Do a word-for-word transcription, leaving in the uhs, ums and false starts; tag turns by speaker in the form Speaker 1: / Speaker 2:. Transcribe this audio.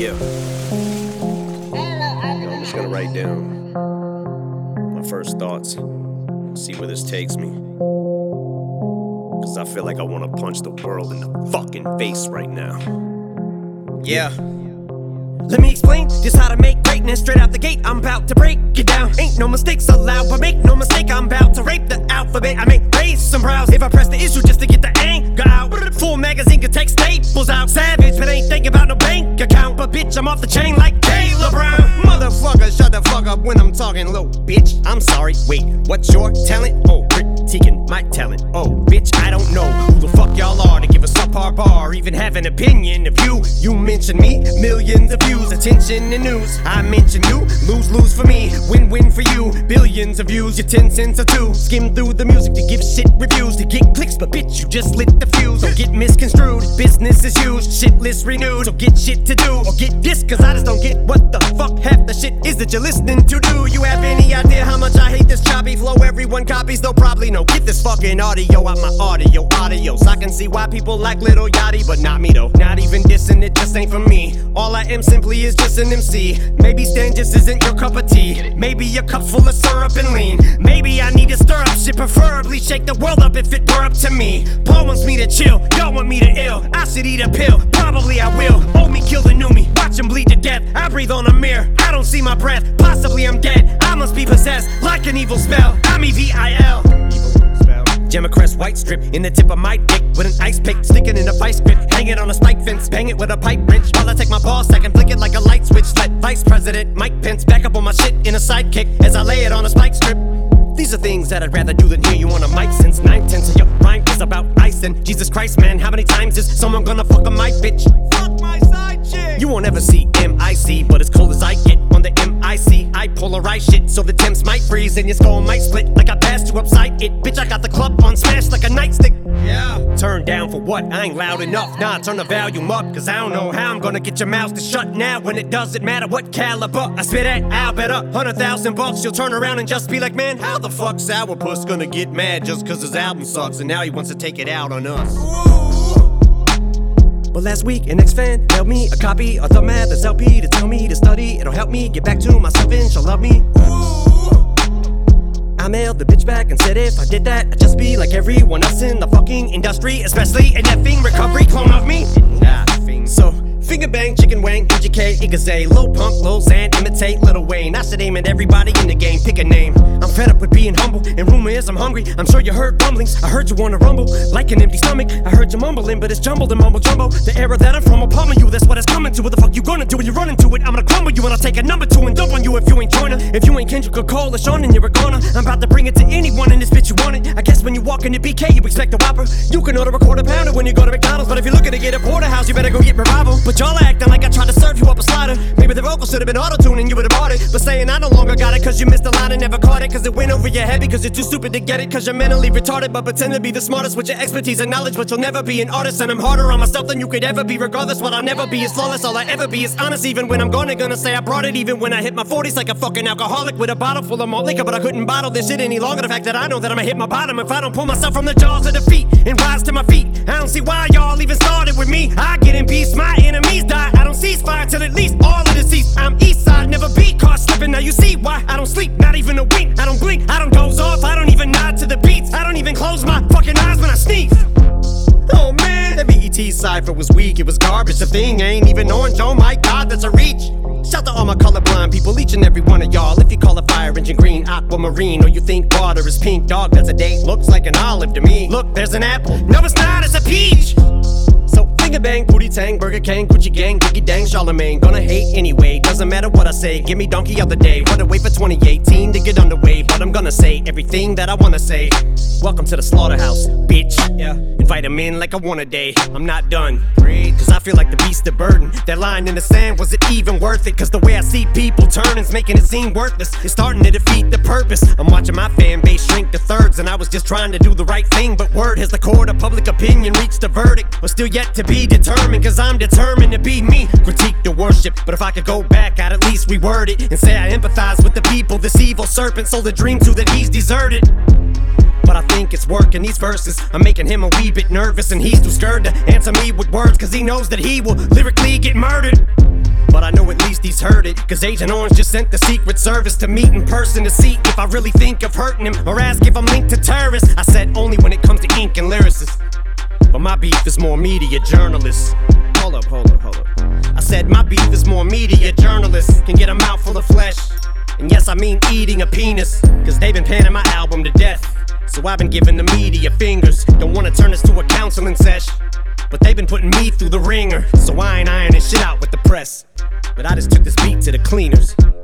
Speaker 1: Yeah. Yo, I'm just gonna write down my first thoughts, see where this takes me. Cause I feel like I wanna punch the world in the fucking face right now. Yeah.
Speaker 2: Let me explain just how to make greatness. Straight out the gate, I'm about to break it down. Ain't no mistakes allowed, but make no mistake, I'm about to rape the alphabet. I may raise some brows if I press the issue just to get the anger out. Full magazine could take staples out. Savage, but ain't thinking about no bank account. But bitch, I'm off the chain like Taylor Brown. Motherfucker, shut the fuck up when I'm talking low. Bitch, I'm sorry, wait, what's your talent? Oh, critiquing my talent. Oh, bitch, I don't know who the fuck y'all are to give a subpar bar, even have an opinion of you. You mention me, millions of views, attention and news. I mention you, lose, lose for me, win, win for you. Billions of views, your ten cents or two. Skim through the music to give shit reviews, to get clicks, but bitch, you just lit the fuse. Don't get misconstrued, business is used, shit list renewed. So get shit to do, or get this, cause I just don't get what the fuck half the shit is that you're listening to. Do you have any idea how much I hate this choppy flow? Everyone copies, though probably no. Get this fucking audio out my audio, audios. I can see why people like Lil Yachty, but not me though. Not even dissing, it just ain't for me. All I am simply is just an M C. Maybe Stan just isn't your cup of tea. Maybe your cup's full of syrup and lean. Maybe I need to stir up shit, preferably shake the world up if it were up to me. Paul wants me to chill, y'all want me to ill. I should eat a pill, probably I will. Old me kill the new me, watch him bleed to death. I breathe on a mirror, I don't see my breath. Possibly I'm dead, I must be possessed like an evil spell. I'm E V I L. Gemma-crest white strip in the tip of my dick with an ice pick, sticking in a vice grip, hang it on a spike fence, bang it with a pipe wrench while I take my ball sack and flick it like a light switch. Let Vice President Mike Pence back up on my shit in a sidekick as I lay it on a spike strip. These are things that I'd rather do than hear you on a mic, since nine tenths of your rhyme is about ice. And Jesus Christ, man, how many times is someone gonna fuck on my bitch? Fuck my side chick. You won't ever see M I C, but as cold as I get on the M I C, I polarize shit so the Temps might freeze and your skull might split like I passed you upside it. Bitch, I got the club on smash like a nightstick. Yeah. Turn down for what? I ain't loud enough. Nah, turn the volume up, cause I don't know how I'm gonna get your mouth to shut now when it doesn't matter what caliber I spit at. I'll bet a hundred thousand bucks you'll turn around and just be like, man, how the fuck Sourpuss gonna get mad just cause his album sucks and now he wants to take it out on us? But last week, an ex-fan mailed me a copy of the Mathers L P to tell me to study. It'll help me get back to myself and she'll love me. I mailed the bitch back and said if I did that, I'd just be like everyone else in the fucking industry, especially an effing recovery clone of me. Nothing. So, finger bang, chicken wang, P G K, Igazay, Lil Pump, Lil Xan, imitate Lil Wayne. I should aim at everybody in the game, pick a name. I'm fed up with being humble, and rumor is I'm hungry. I'm sure you heard rumblings, I heard you wanna rumble like an empty stomach. I heard you mumbling, but it's jumbled and mumble jumbo. The era that I'm from will pummel you, that's what it's coming to. What the fuck you gonna do when you run into it? I'm gonna crumble you and I'll take a number two and dump on you if you ain't joiner. If you ain't Kendrick or Cole or Sean, then you're a goner. I'm about to bring it to anyone in this bitch you want it. I guess when you walk into B K, you expect a Whopper. You can order a quarter pounder when you go to McDonald's, but if you're looking to get a porterhouse, you better go get Revival. But y'all acting like I tried to serve you up a slider. Maybe the vocals should have been auto-tuned and you would've bought it. But saying I no longer got it cause you missed the line and never caught it, cause it went over your head because you're too stupid to get it, cause you're mentally retarded but pretend to be the smartest with your expertise and knowledge, but you'll never be an artist. And I'm harder on myself than you could ever be. Regardless, what I'll never be is flawless. All I ever be is honest, even when I'm gonna gonna say I brought it. Even when I hit my forties like a fucking alcoholic with a bottle full of malt liquor, but I couldn't bottle this shit any longer. The fact that I know that I'ma hit my bottom if I don't pull myself from the jaws of defeat and rise to my feet. I don't see why y'all even started with me. I get in peace, my enemies die. I don't cease fire till at least all of the cease. I'm east side, never be caught slipping. Now you see why I don't sleep, not even a wink. I don't blink, I don't doze off, I don't even nod to the beats. I don't even close my fucking eyes when I sneeze. Oh man, that B E T cipher was weak, it was garbage. The thing ain't even orange, oh my god, that's a reach. Shout to all my colorblind people, each and every one of y'all. If you call a fire engine green, aquamarine, or you think water is pink, dog, that's a date, looks like an olive to me. Look, there's an apple, no it's not, it's a peach. So finger bang, booty tang, Burger King, Gucci gang, Biggie dang, Charlemagne. Gonna hate anyway, doesn't matter what I say. Give me donkey of the day, wanna wait for twenty eighteen to get underway. But I'm gonna say everything that I wanna say. Welcome to the slaughterhouse, bitch. Yeah, invite him in like I want a day. I'm not done, cause I feel like the beast of burden. That line in the sand, was it even worth it? Cause the way I see people turning's making it seem worthless. It's starting to defeat the purpose. I'm watching my fan base shrink to thirds, and I was just trying to do the right thing. But word has the court of public opinion reached a verdict. We're still yet to be determined, cause I'm determined to be me. Critique the worship, but if I could go back, I'd at least reword it and say I empathize with the people this evil serpent sold a dream to that he's deserted. But I think it's working, these verses I'm making him a wee bit nervous, and he's too scared to answer me with words, cause he knows that he will lyrically get murdered. but I know at least he's heard it. Cause Agent Orange just sent the Secret Service to meet in person to see if I really think of hurting him, or ask if I'm linked to terrorists. I said only when it comes to ink and lyricists, but my beef is more media journalists. Hold up, hold up, hold up. I said my beef is more media journalists can get a mouthful of flesh. And yes, I mean eating a penis, cause they've been panning my album to death. So I've been giving the media fingers. Don't wanna turn this to a counseling sesh, but they've been putting me through the ringer. So I ain't ironing shit out with the press, but I just took this beat to the cleaners.